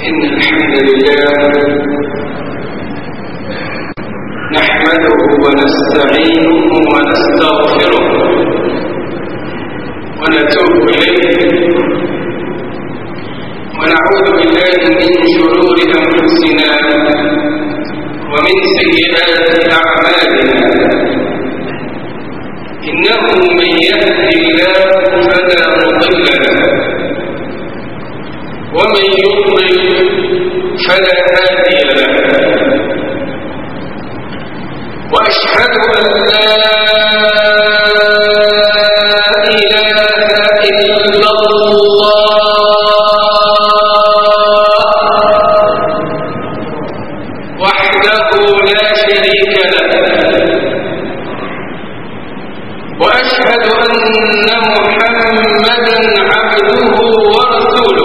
إن الحمد لله نحمده ونستعينه ونستغفره ونتوب إليه ونعوذ بالله من شرور أنفسنا ومن سيئات أعمالنا إنه من يهد الله فلا مضل له ومن يضلل فلا هادي له وأشهد أن لا إله إلا الله وحده لا شريك له وأشهد أن محمدا عبده ورسوله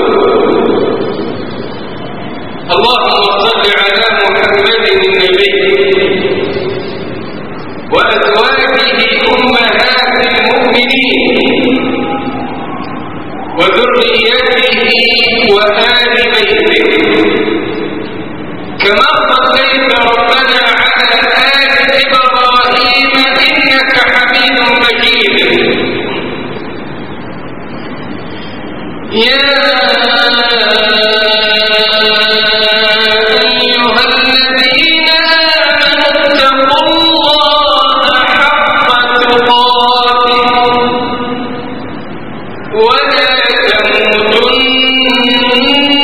اللهم صل على محمد النبي وأزواجه أمهات المؤمنين وذريته وآل بيته كما صليت ربنا على آل إبراهيم إنك حميد مجيد يا ولا تموتن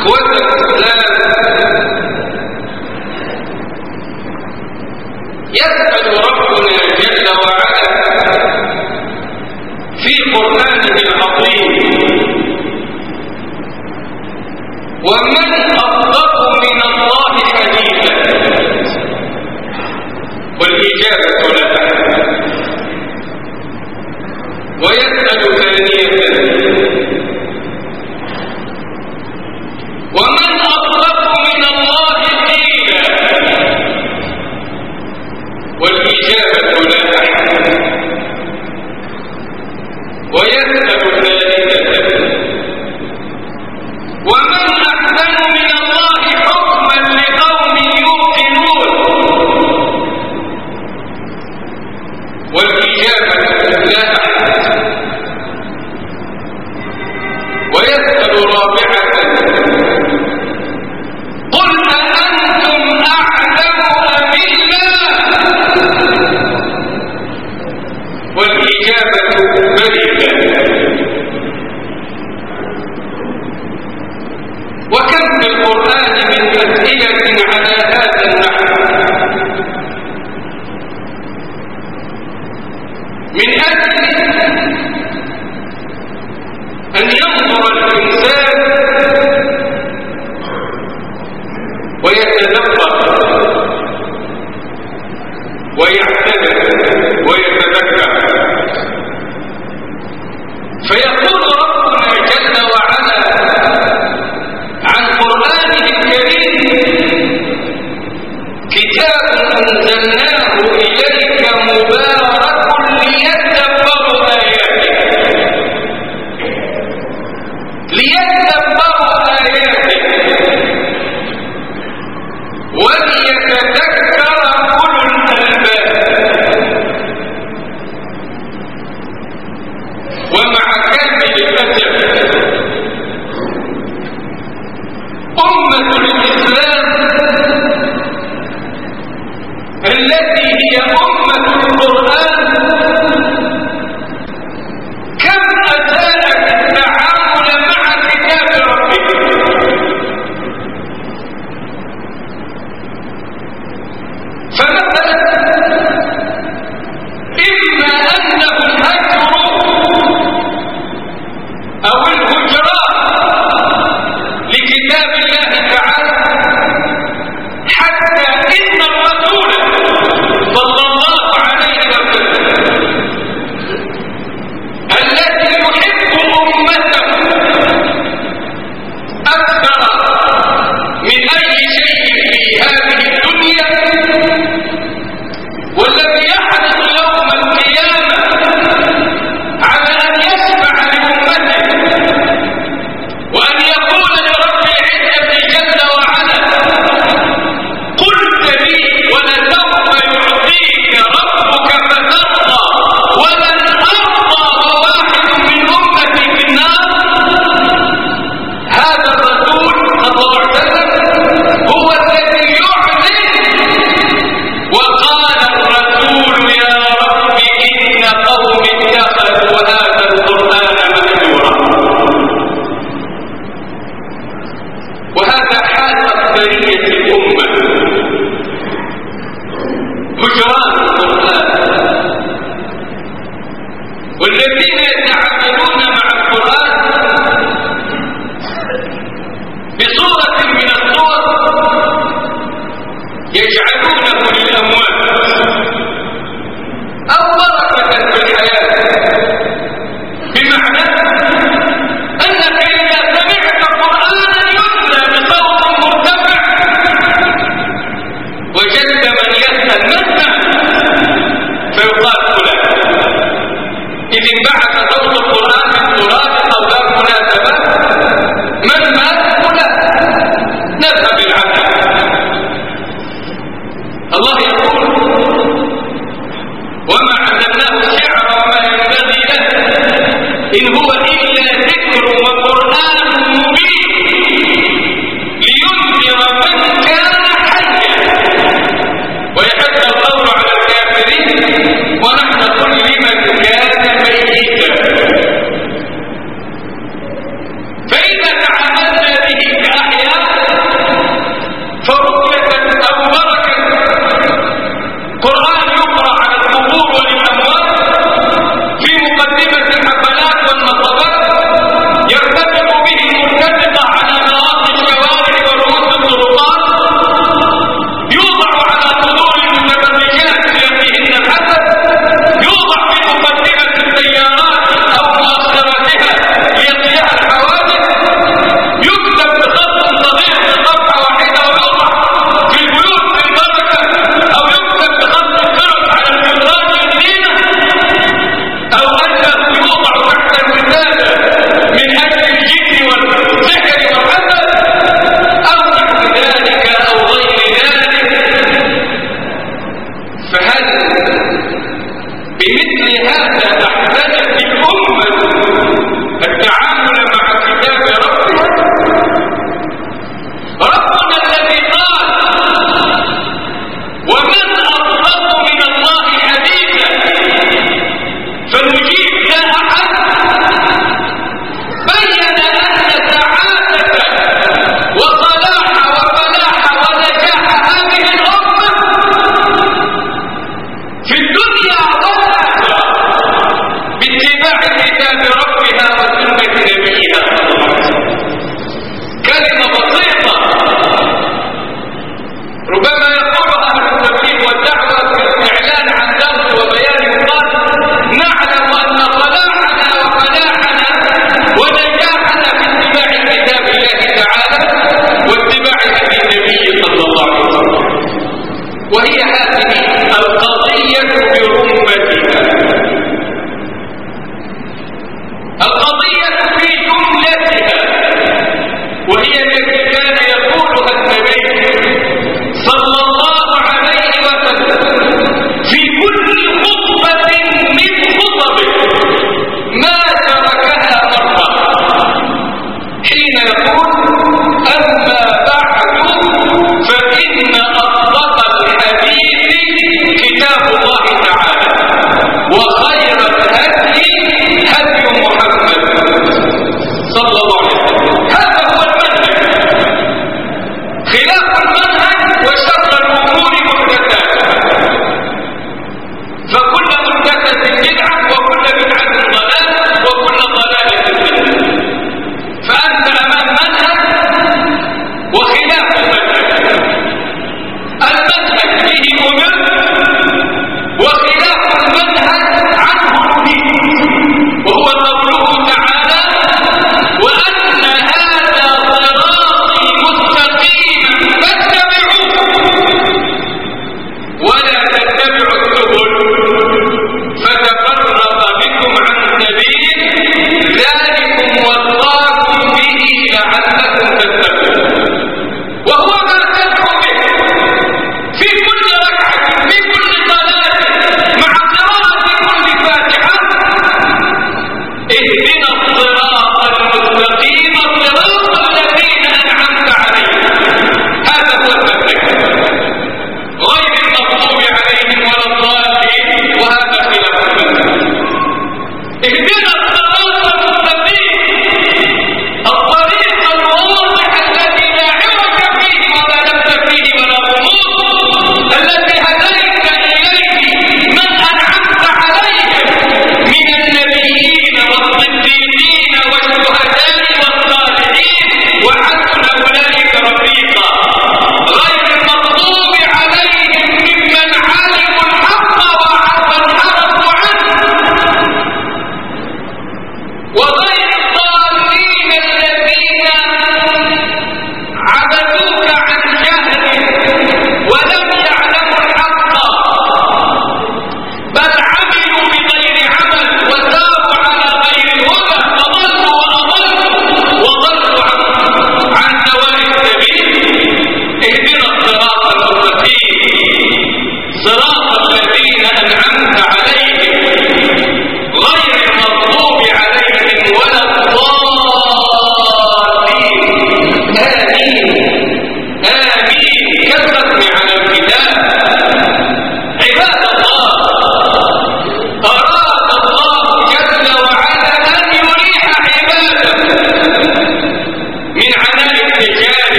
إخوة الإسلام، يسأل ربنا جل وعلا في قرآنه العظيم: ومن أصدق من الله حديثا؟ والإجابة لا. ويسأل ثانية: ومن أصدق من الله قيلا؟ والإجابة لا. ويسأل ثالثة: ومن أحسن من الله حكما لقوم يوقنون؟ والإجابة لا. ويسأل رابعة: قل أأنتم أعلم أم الله؟ والإجابة بل الله. وكم في القرآن من أسئلة على هذا النحو، من أجل أن ينظر الإنسان ويتدبر ويعتبر ويتذكر. فيقول ربنا جل وعلا عن قرآنه الكريم: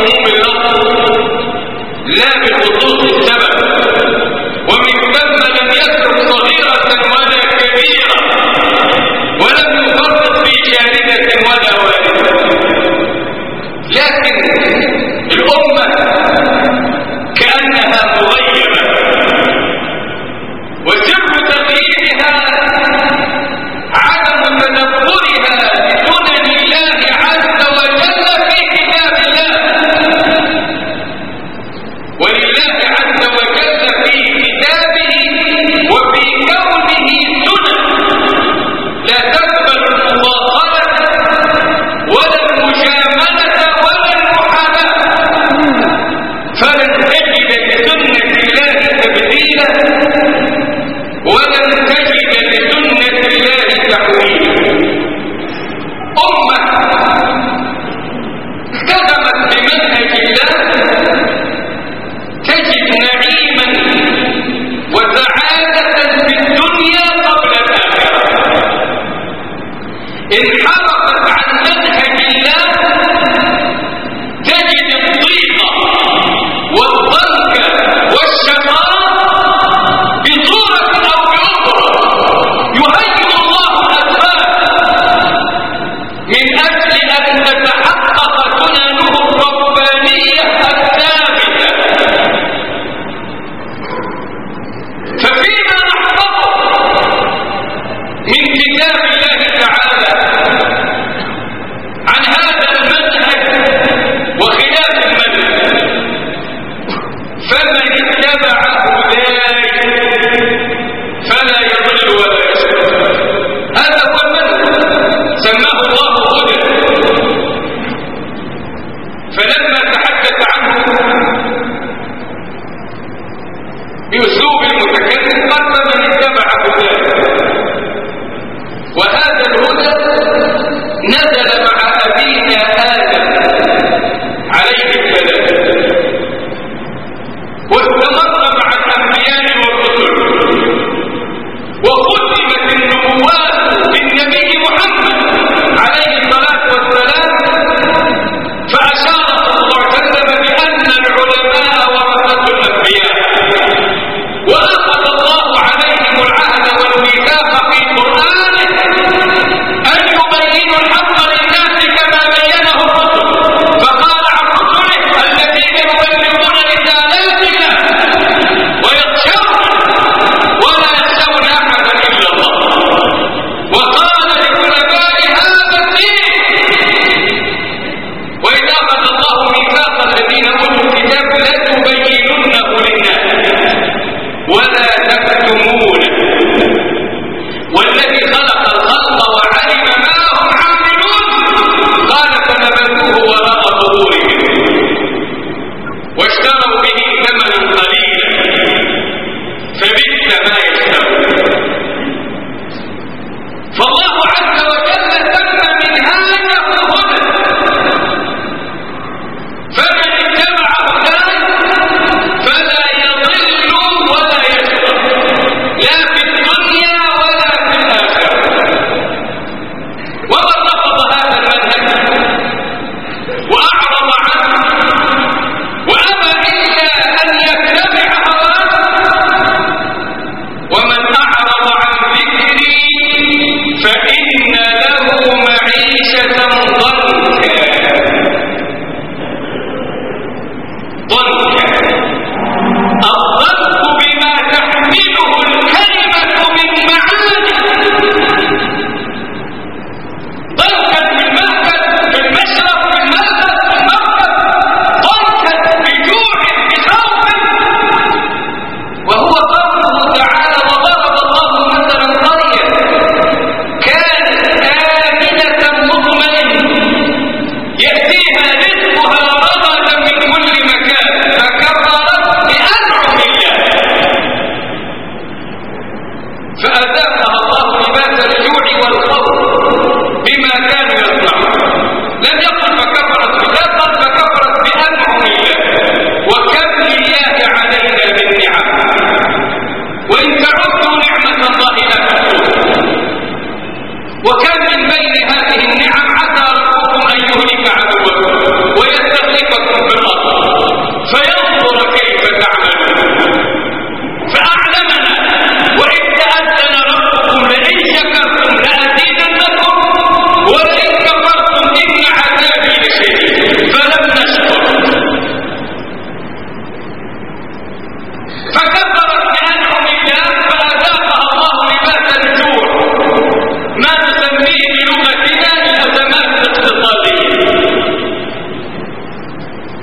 بعموم اللفظ لا بخصوص السبب، ومن ثم لم يترك صغيرة ولا كبيرة، ولم يفرط في شاردة ولا والدة. لكن الأمة كأنها مغيبة، وسر تغييرها عدم تدبرها بسنن الله عز وجل في كتاب الله. ولله عز وجل في كتابه وفي كونه سنن لا تقبل المماطلة ولا المجاملة ولا المحاباة، فلن تجد لسنة الله تبديلا ولن تجد لسنة الله تحويلا. أمة التزمت بمنهج الله تجد نعيما وسعادة في الدنيا قبل الآخرة. انحرفت عن منهج الله تجد الضيق والضنك والشقاء بصورة أو بأخرى. يهيئ الله الأسباب من أجل أن تتحقق سننه الربانية الثابتة. ففيما نحفظه من كتاب الله تعالى عن هذا المنهج وخلاف المنهج، فمن اتبع هداي فلا يضل ولا يشقى. هذا هو المنهج سماه الله هدى. فلما تحدث عنه بأسلوب المتكلم قال فمن اتبع هداي، وهذا الهدى نزل مع أبينا آدم عليه السلام، واستمر مع الأنبياء والرسل، وختمت النبوات بالنبي محمد عليه الصلاة والسلام، فأشار الله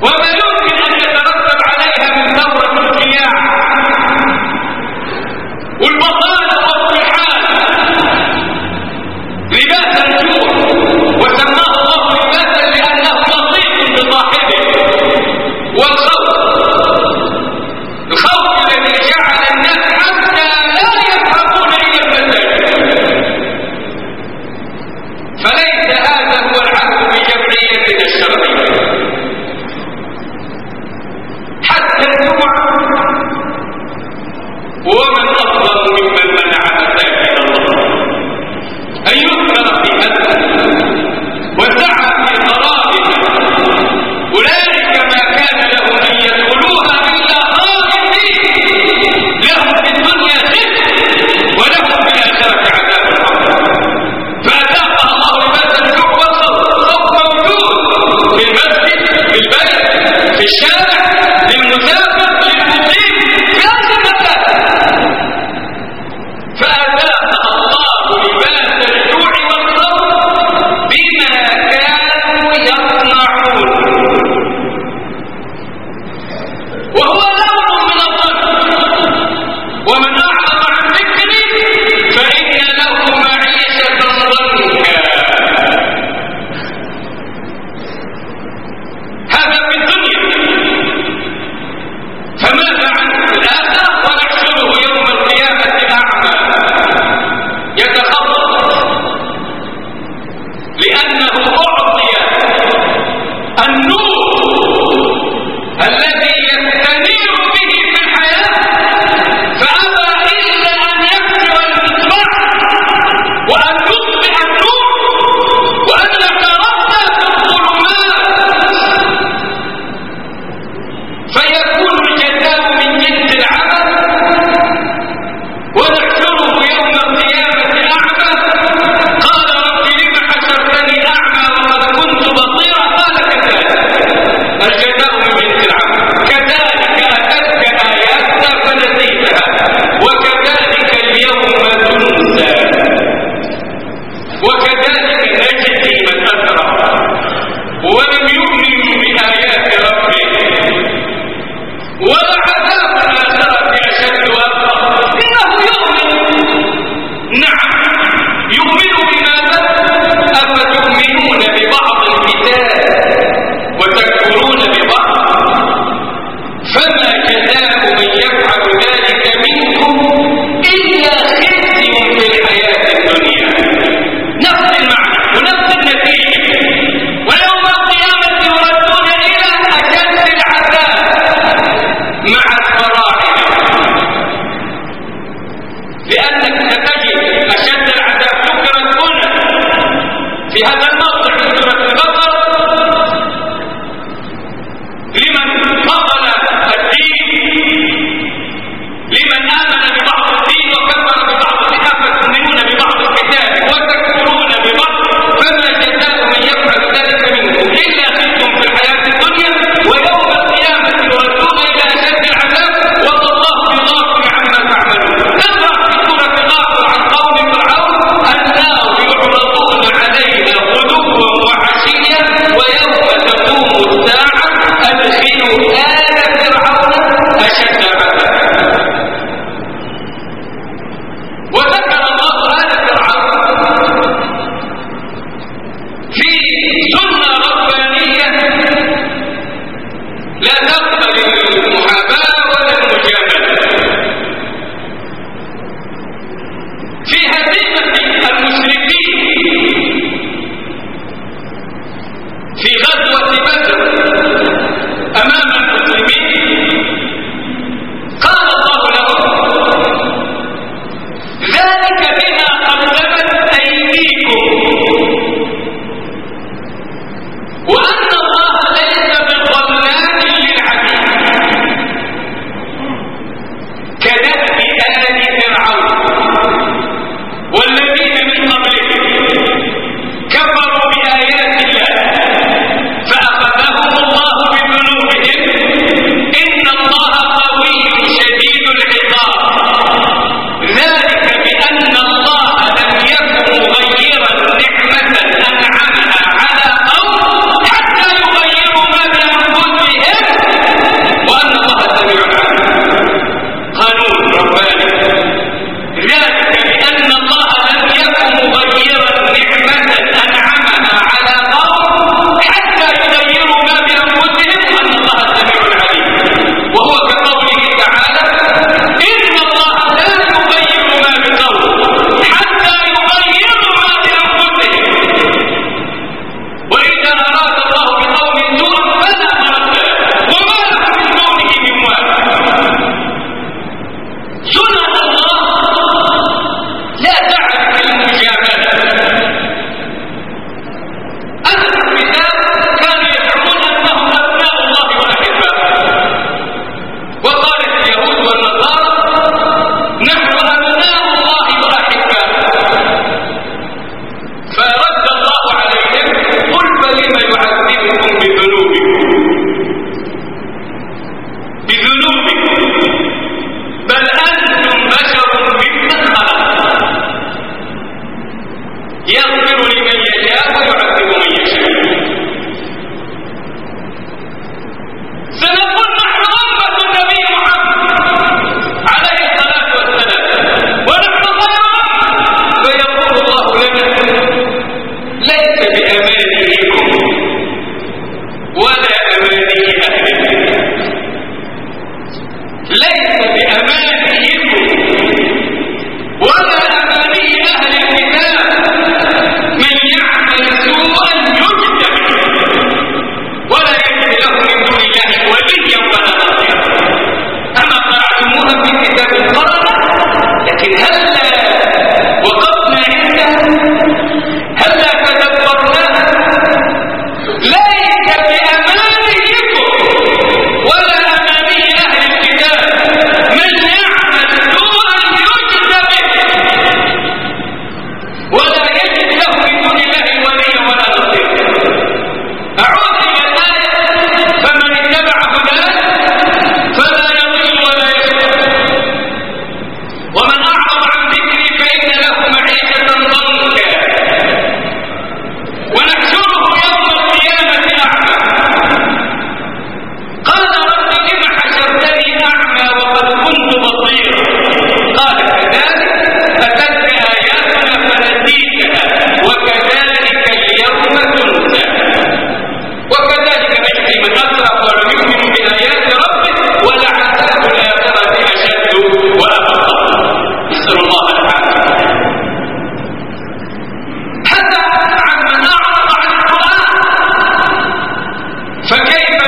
وما يمكن أن يترتب عليها من ثورة الجياع والبطالة والطحال، لباس الجوع، وسماه الله لباسا لأنه لطيف بصاحبه. والخوف، الخوف الذي جعل الناس حتى لا يذهبون إلى المساجد. فليس هذا هو العهد بجمعيتنا الشرعية.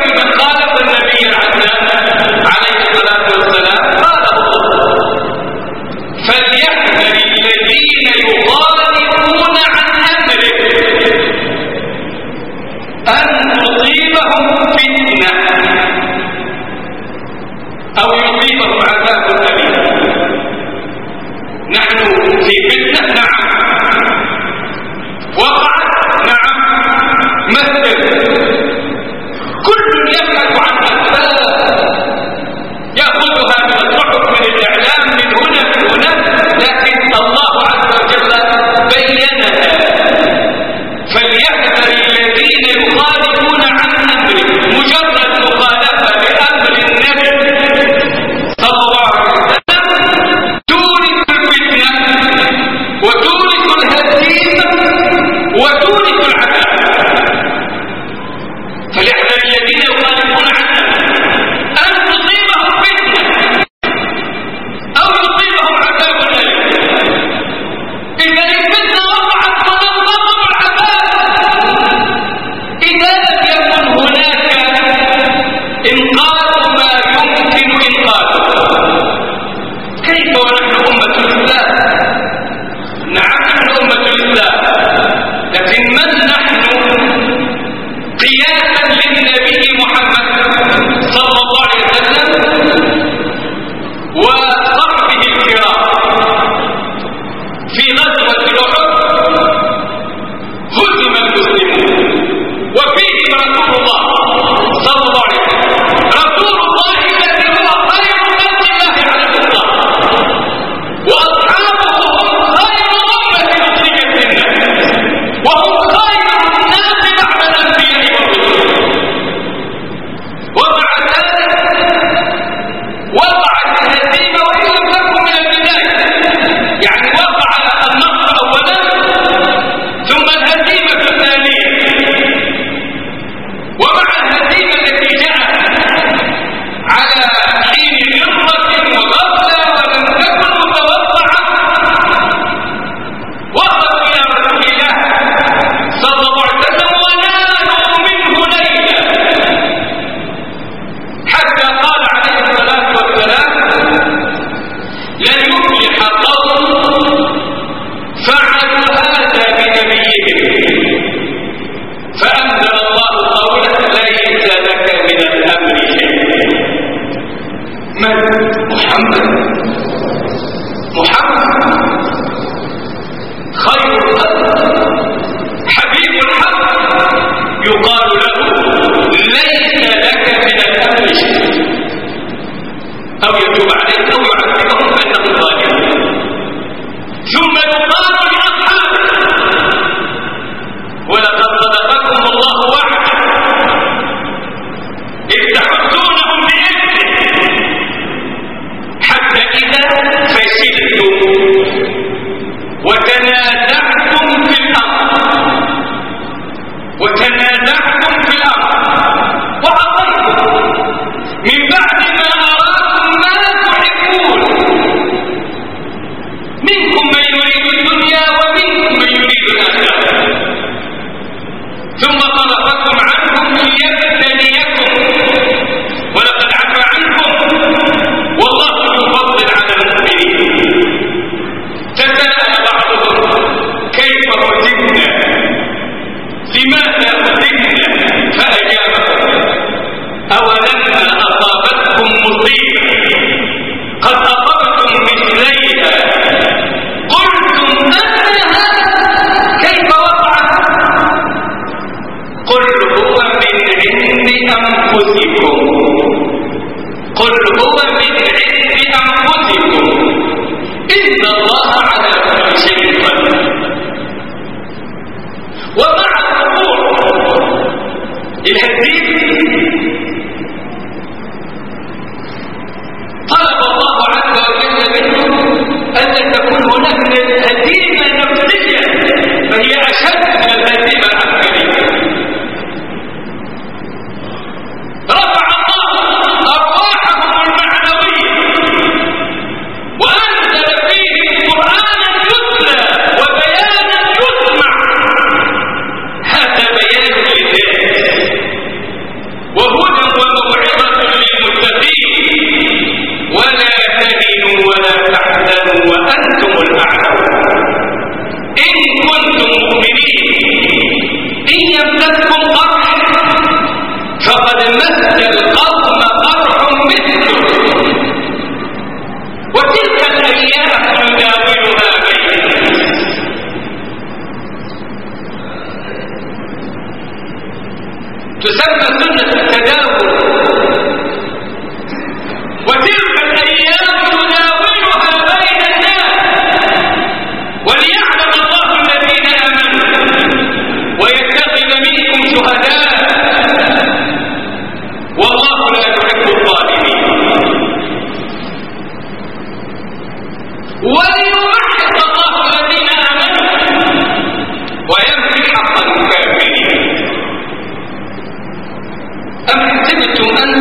من خالف النبي العدنان عليه الصلاة والسلام قال فليحذر الذين يخالفون عن أمره أن تصيبهم فتنة أو يصيبهم عذاب أليم. نحن في فتنة، نعم. وقعت، نعم. مثل كل يبحث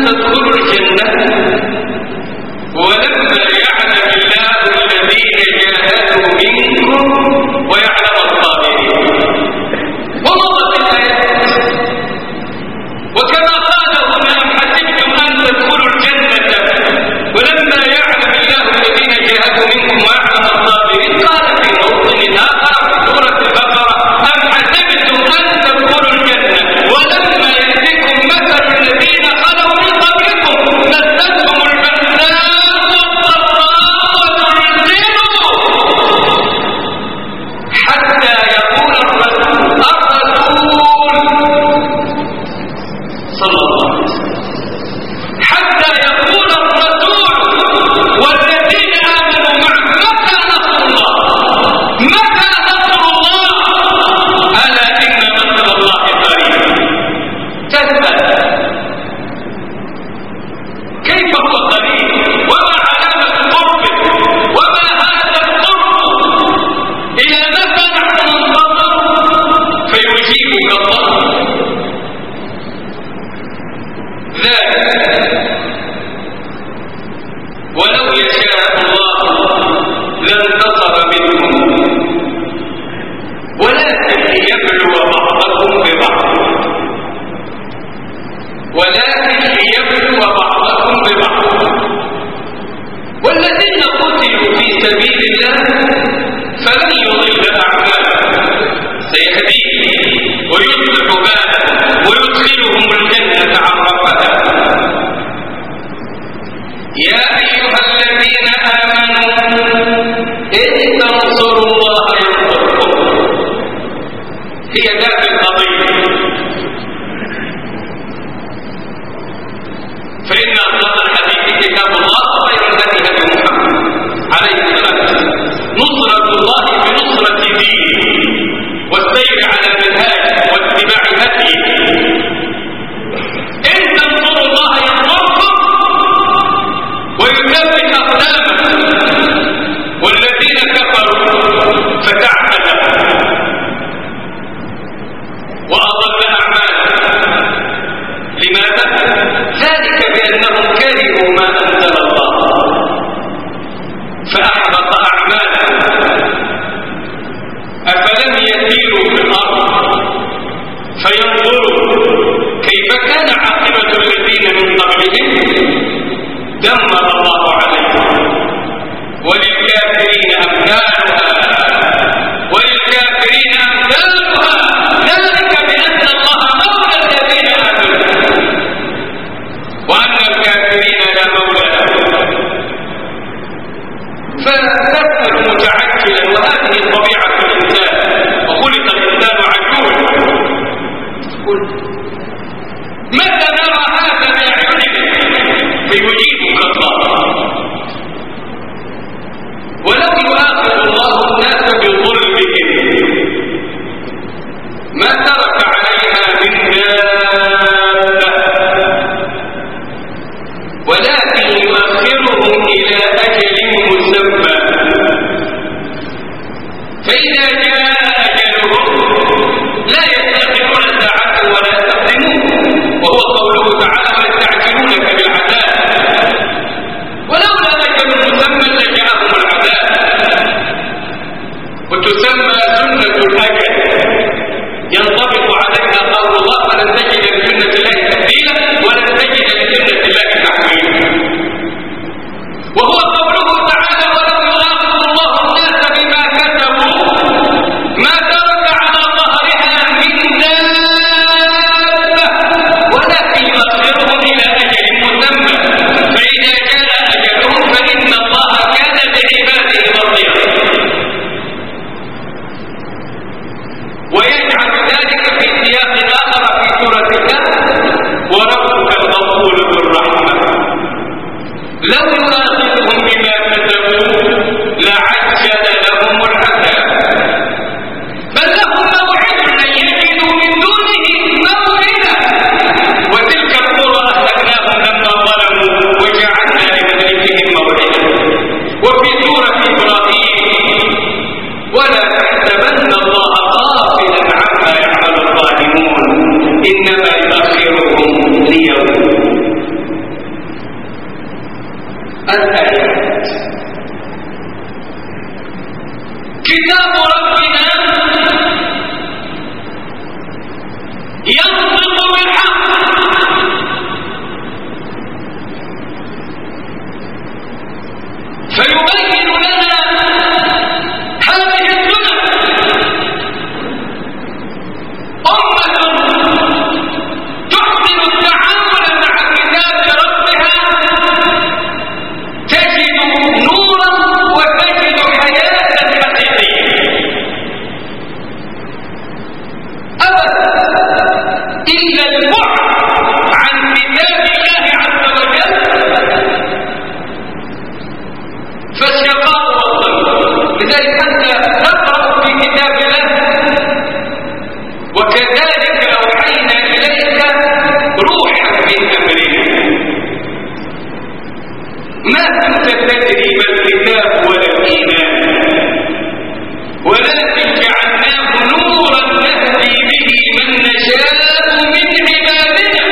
تدخلوا الجنة ولما يعلم الله الذين جاهدوا منكم ويعلم الصابرين. ومضت الآيات وكما قال هنا أم حسبتم أن تدخلوا الجنة ولما يعلم الله الذين جاهدوا منكم ويعلم الصابرين قال في موطن آخر في سورة البقرة أم حسبتم أن تدخلوا الجنة ولما يأتكم مثل الذين خلوا من قبلكم مستهم البأساء والضراء وزلزلوا حتى يقول الرسول صلى الله عليه وسلم حتى يقول الرسول والذين آمنوا معه متى نصر الله متى نصر الله ألا إن نصر الله قريب. تسأل كيف هو قريب وما علامة قربه وما هذا القرب إلى متى نحن ننتظر فيجيبك الله ذلك ولو يشاء الله لانتصر منهم ولكن ليبلو بعضكم ببعض والذين قتلوا في سبيل الله فلن يضل أعمالهم سيهديهم ويصلح بالهم ويدخلهم الجنة عرفها. يا أيها الذين آمنوا إن تنصروا الله ينصركم. هي ذات القضية. فإن أصدق الحديث كتاب الله وخير الهدي هدي محمد عليه الصلاة والسلام. نصرة الله بنصرة دينه والسير على منهاجه واتباع هديه. إن تنصروا الله ينصركم ويثبت أقدامكم والذين كفروا فتعتدوا وأضل أعمالهم. لماذا؟ ذلك بأنهم كرهوا ما أنزل الله فأحبط أعمالهم. أفلم يسيروا في الأرض فينظروا كيف كان عاقبة الذين من قبلهم دمر الله عليهم وللكافرين أمثالها ذلك بأن الله مولى الذين آمنوا وأن الكافرين لا مولى لهم. فنفسر متعجلا وهذه طبيعة الإنسان وخلق الإنسان عجولا. متى نرى هذا بأعيننا فيجيبك الله. ولو يؤاخذ الله الناس بظلمهم ما ترك عليها من دابة ولكن يؤخرهم إلى أجل مسمى فإذا جاء أجلهم لا يستأخرون ساعة ولا يستقدمون. وهو قوله تعالى ويستعجلونك بالعذاب ولولا أجل مسمى لجاءهم العذاب. وتسمى سنة الأجل ينطبق عليها قول الله ولن تجد لسنة الله تبديلا ولن تجد لسنة الله تحويلا. وهو قوله تعالى ولو يؤاخذ الله الناس بما كسبوا ما ترك على ظهرها من دابة ولكن يؤخرهم إلى أجل مسمى فإذا جاء أجلهم فإن الله كان بعباده بصيرا. ويجعل ذلك في سياق آخر في سورة الله وربك الغفور ذو الرحمة لو يؤاخذهم بما كسبوا لعجل لهم العذاب بل لهم موعد لن يجدوا من دونه موعدا وتلك القرى أهلكناهم لما ظلموا وجعلنا لمهلكهم موعدا. وفي سورة إبراهيم ولا تحسبن الله غافلا عما يعمل الظالمون إنما يؤخرهم ليوم الآيات. كتاب ربنا ينطق بالحق فيبين لنا هذه السنة. أمة تحسن التعامل مع كتاب ربها تجد نورا وتجد حياة حقيقية. أبدا إلا البعد عن كتاب الله عز وجل فالشقاء والضل. لذلك أنت تقرأ في كتاب الله وكذلك أوحينا إليك روحا من أمرنا ما كنت تدري ما الكتاب ولا الإيمان ولكن جعلناه نورا نهدي به من نشاء من عبادنا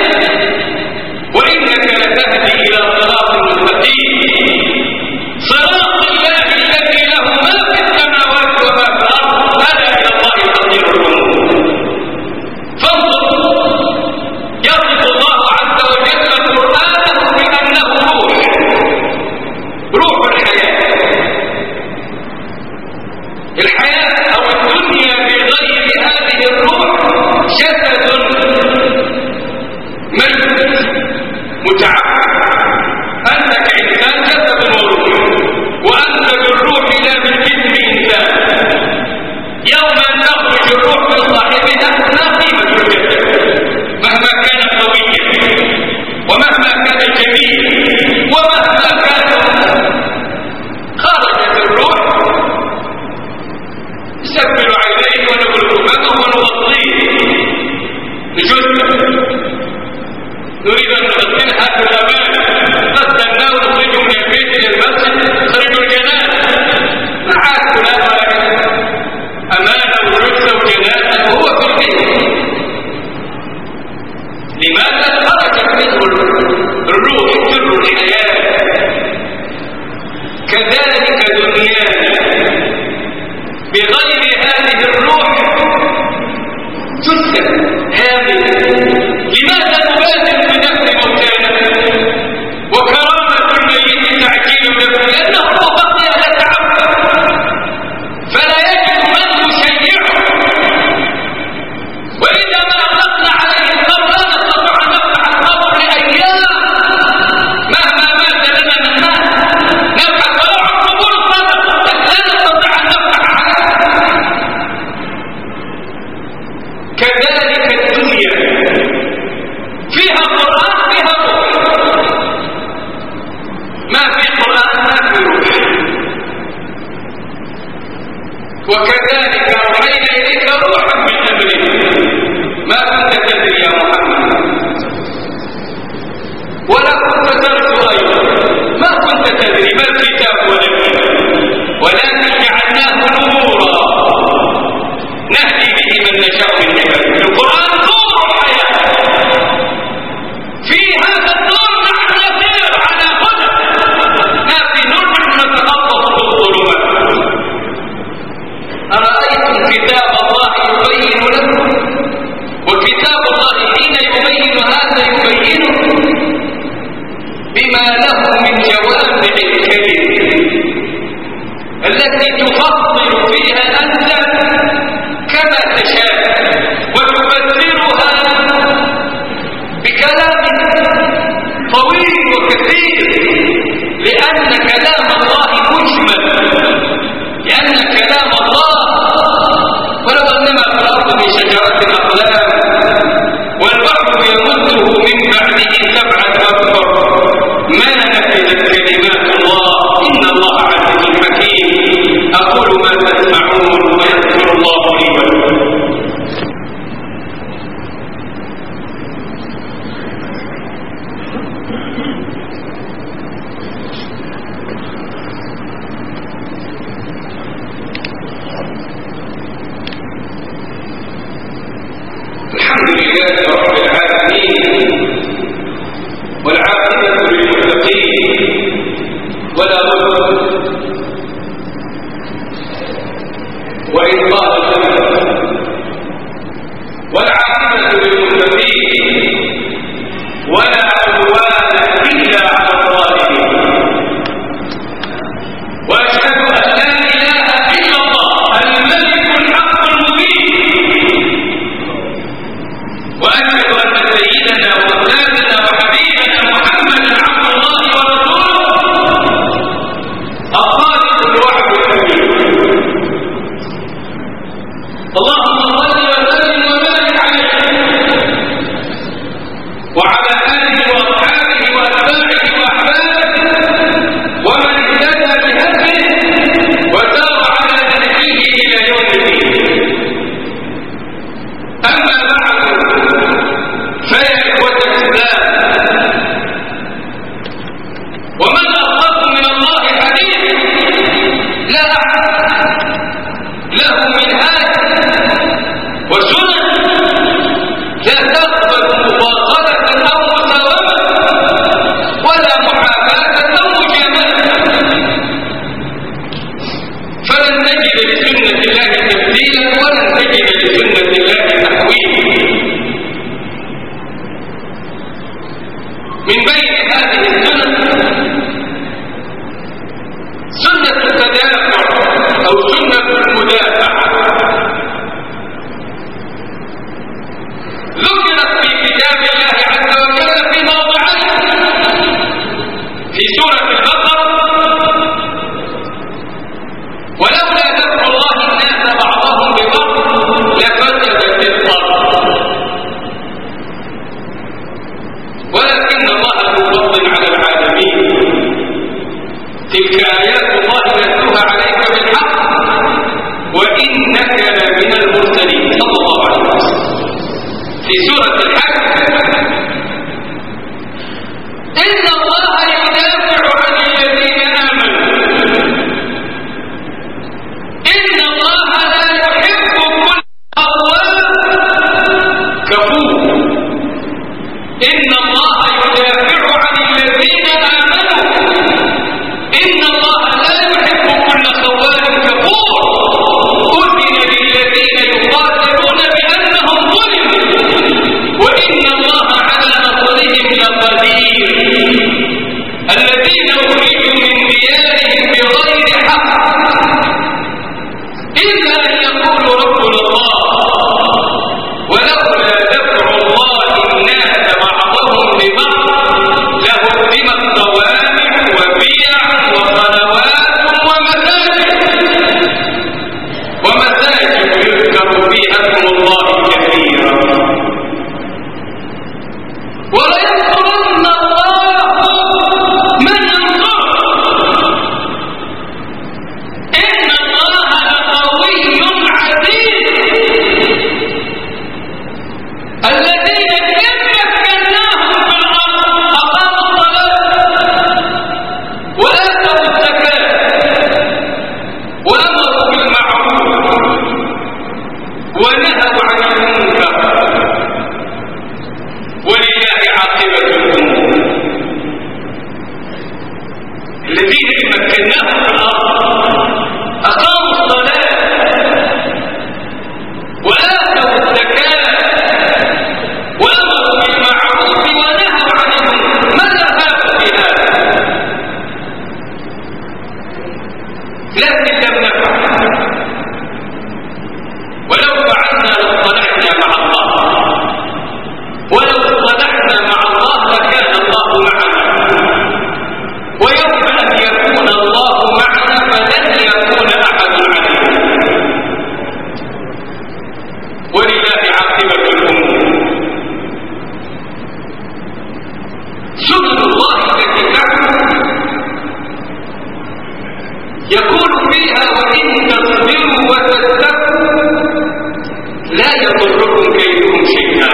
وإنك لتهدي إلى صراط مستقيم صراط الله الذي له ما في السماوات وما في الأرض ألا إلى الله تصير الأمور. فانظر يصف الله عز وجل قرآنه بأنه روح الحياة. الحياة أو الدنيا بغير هذه الروح جسد ميت متعب. أنت كإنسان جسد وروح وأنت بالروح لا بالجسم إنسان. يوم أن تخرج الروح من صاحبها لا قيمة الجسد مهما كان قويا ومهما كان جميل ومهما كان. خرجت الروح نسبل عينيه ونبل فمه ونغطيه بجزء نريد أن نغسلها في الأمان غسلناه ونخرجه من البيت إلى المسجد خرجوا الجنازة معاه كلها أمانة وجثة وجنازة وهو في البيت. لماذا خرجت منه الروح سر الحياة؟ كذلك دنيانا بغير هذه الروح تسلم هاملة. لماذا نبادر بنفس موتانا وكرامة الميت تعجيل نفسه؟ لأنه لو بقي لتعبد فلا يجد من يشيعه. وإذا ما أطلقنا عليه القبر لا نستطيع أن نفتح القبر لأيام مهما مات لنا من مات نفتح ولو عن قبور القبر لا نستطيع أن نفتح عليه. كذلك الدنيا فيها قرآن فيها روح. ما في قرآن ما في روح. وكذلك أوحينا إليك روحا من أمرنا ما كنت تدري يا محمد ولا كنت ترجو أيضا ما كنت تدري ما الكتاب ولا الإيمان ولكن جعلناه نورا نهدي به من نشاء من عبادنا. القرآن نور الحياة. في هذا النور نحن نسير على هدى. ما في نور نحن نتخطط في الظلمات. أرأيتم كتاب الله يبين لكم وكتاب الله حين يبين هذا يبينه بما له من جوامع الكلم التي تفصل فيها أنت كما تشاء وتفسرها بكلام طويل وكثير لأن كلام الله مجمل. لأن كلام الله ولو أنما في الأرض من شجرة أقلام والبحر يمده من بعده 7 أبحر ما نفذت كلمات الله إن الله عزيز حكيم. أقول ما تسمعون ويغفر الله لي ولكم. الحمد لله رب العالمين والعاقبة للمتقين ولا عدوان إلا على الظالمين. وأشهد أن لا إله إلا الله الملك الحق المبين. وأشهد أن سيدنا وأستاذنا وحبيبنا محمدا عبد الله ورسوله الصادق الوعد الأمين. اللهم صل وسلم وبارك عليه وعلى آله وأصحابه وأتباعه وأحبابه ومن اهتدى بهديه وسار على نهجه إلى يوم الدين. أما بعد فيا إخوة الإسلام، ومن أصدق من الله حديثا لا أحد له منهاج وسنن لا تقبل مباطلة أو مساومة ولا محاباة أو مجاملة، فلن نجد لسنة الله تبديلا ولن نجد لسنة الله تحويلا. من بين هذه السنن سنة التدافع أو سنة المدافعة، ذكرت في كتاب الله عز وجل في موضعين: في سورة البقرة: ولولا دفع الله الناس بعضهم ببعض لفسدت الأرض ولكن الله ذو فضل على العالمين. تلك آيات الله نتلوها عليك بالحق وإنك لمن المرسلين. صلى الله عليه وسلم في سورة الحج: إن الله يدافع عن الذين آمنوا إن الله لا يحب كل خوان كفور. إن الله يدافع عن الذين آمنوا إن الله لا يحب كل خوان كفور. أذن للذين يقاتلون بأنهم ظلموا وإن الله على نصرهم لقدير. الذين أخرجوا من ديارهم بغير حق إلا أن يقولوا ربنا الله ولولا دفع الله الناس بعضهم ببعض لهدمت صوامع وبيع وصلوات ومساجد يذكر فيها اسم الله كثيرا ولينصرن الله من ينصره إن الله لقوي عزيز. الذين إن مكناهم في الأرض أقاموا الصلاة وآتوا الزكاة وأمروا بالمعروف ونهوا عن المنكر ولله عاقبة الأمور. الذين إن مكناهم في الأرض أقاموا الصلاة وآتوا الزكاة وأمروا بالمعروف ونهوا عن المنكر. ماذا فاتوا في هذا؟ لكن لم نفعل، ولو فعلنا لاصطلحنا مع الله، ولو اصطلحنا مع الله لكان الله معنا، ويوم أن يكون الله معنا فلن يكون أحد علينا. ولله عاقبة الأمور. سنن الله التي تعلم يقول فيها: وإن تصبروا وتتقوا لا يضركم كيدهم شيئا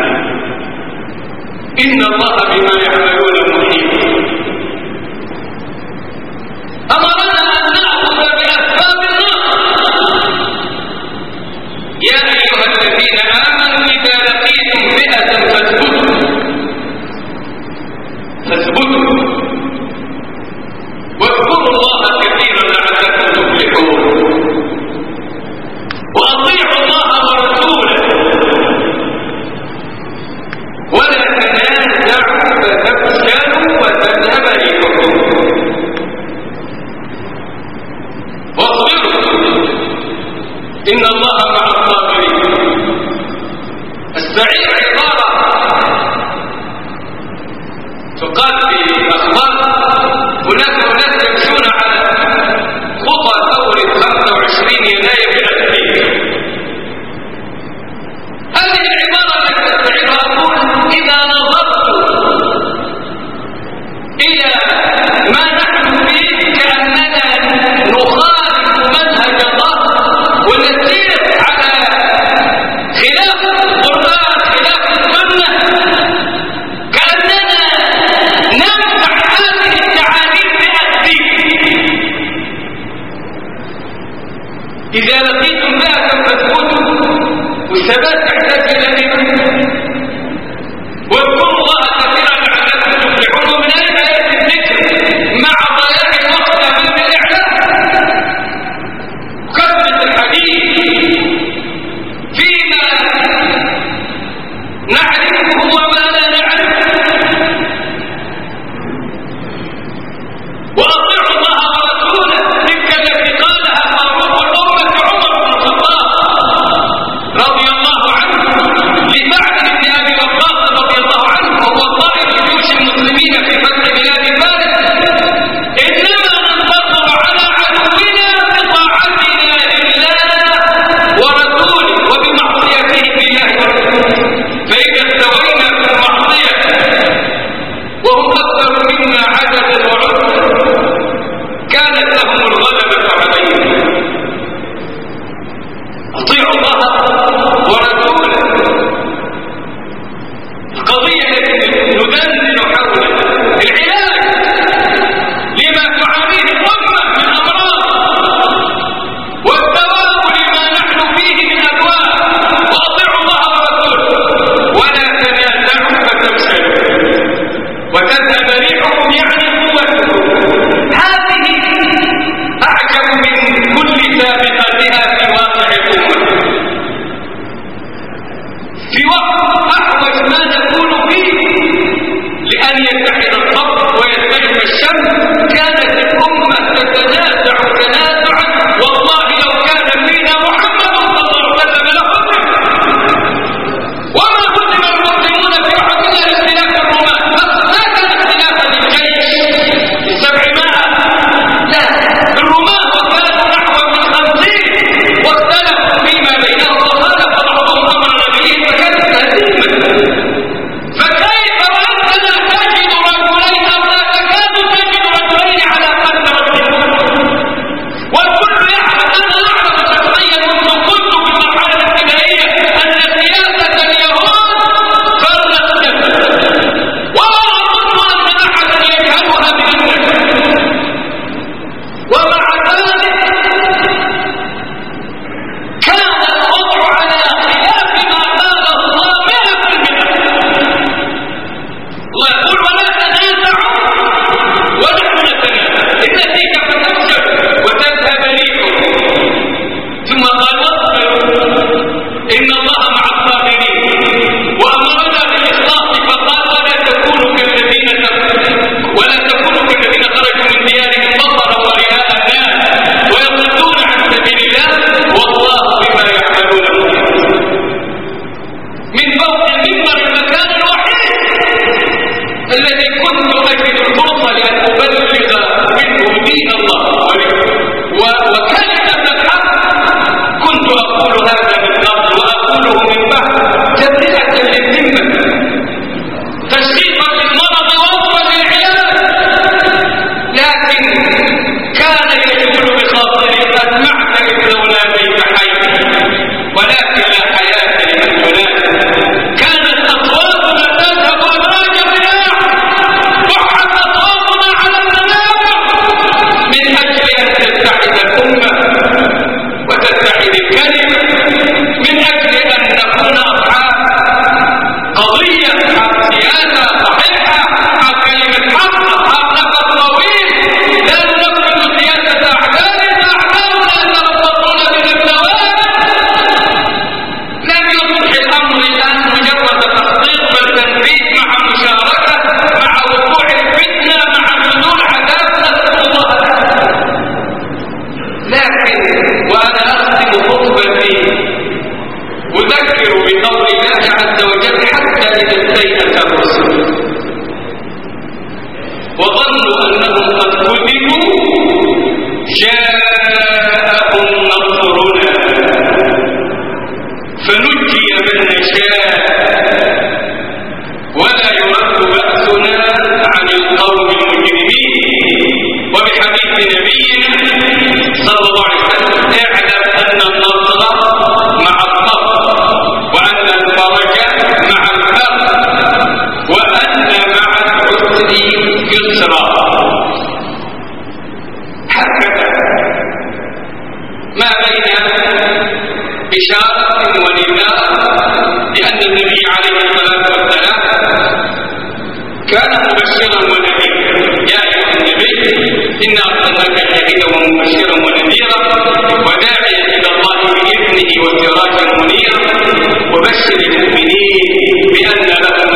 إن الله بما يعملون محيط. أمرنا أن نأخذ بأسباب النصر. يا أيها الذين آمنوا إذا لقيتم فئة فاثبتوا واذكروا الله كثيرا لعلكم تفلحون. وأطيعوا الله ورسوله ولا تنازعوا فقال في أخبار هناك أناس يمشون على خطى ثورة 25 يناير بأسفين. هذه العبارة التي أستعيرها أقول إذا نظرت إلى ما نحن فيه كأننا نخالف منهج الله ونسير على خلاف القرآن خلاف السنة، كأننا ننفع هذه التعاليم بأسفين. إذا لقيتم بأسا فاثبتوا، والثبات يحتاج إلى إيمان. واذكروا الله كثيرا لعلكم تفلحون. ومن أين يأتي الذكر مع ضياع الوقت أمام الإعلام؟ كثرة الحديث فيما نعرفه وما لا نعرفه. وأطيعوا الله ورسوله، تلك التي قالها فاروق الأمة عمر بن الخطاب رضي الله عنه لسعد بن أبي وقاص رضي الله عنه وهو قائد جيوش المسلمين في فتح بلاد فارس: إنما ننتصر على عدونا بطاعتنا لله ورسوله وبمعصيته بالله ورسوله، فإذا استوينا في المعصية وهم أكثر منا عددا وعددا كانت لهم الغلبة علينا. أطيعوا الله ورسوله. القضية التي ندندن حولها العلاج لما تعانيه الأمة من أمراض، والدواء لما نحن فيه من أدواء. وأطيعوا الله ورسوله ولا تنازعوا فتفشلوا وتذهب ريحكم، يعني قوتكم. هذه أعجب من كل سابقتها في واقع الأمة، في وقت أحوج ما نكون فيه لأن يتحد الصف ويتحد الشمس. كانت الأمة تتنازع تنازعا، والله لو كان فينا محمد صلى الله عليه وسلم لهزم. وما هزم المسلمون في أحد إلا لاختلاف الرماة، ما كان اختلافا للجيش 700، لا، الرماة وكانوا نحو من 50 واختلفوا فيما بينهم وخالف بعضهم أمر نبيهم فكانت هزيمة. فكيف وأنت لا تجد رجلين أو لا تكاد تجد رجلين على قدر الرجل، والكل يعلم. أنا أعلم شخصيا منذ كنت في المرحلة الابتدائية أن سياسة اليهود فرت نفسها، وما أظن أن أحدا يجهلها بإذنه. ومع ذلك كان الوضع على خلاف ما قاله الله 100%. الله يقول: ولا تنازعوا ونحن نتنازع، النتيجة فتفشل وتذهب ريحكم. ثم قال: واصبروا إن الله مع الصابرين. وأمرنا بالإخلاص فقال: ولا تكونوا كالذين خرجوا من ديارهم بطرا ورئاء الناس ويصدون عن سبيل الله والله بما يعملون محيط. من فوق المنبر المكان الوحيد الذي كنت أجد الفرصة لأن أبلغ منه دين الله وكلمة الحق، كنت أقول هذا من قبل وأقوله من بعد، تبرئة للذمة، تشخيصا للمرض ووصفا للعلاج. لكن كان يشغل بخاطري: أسمعت إذ ناديت حي، ولكن لا حياة لمن ينادي. كانت أصواتنا تذهب أبراج الرياح كان مبشرا ونذيرا. يا أيها النبي إنا أرسلناك شاهدا ومبشرا ونذيرا وداعيا إلى الله بإذنه وسراجا منيرا وبشر المؤمنين بأن لهم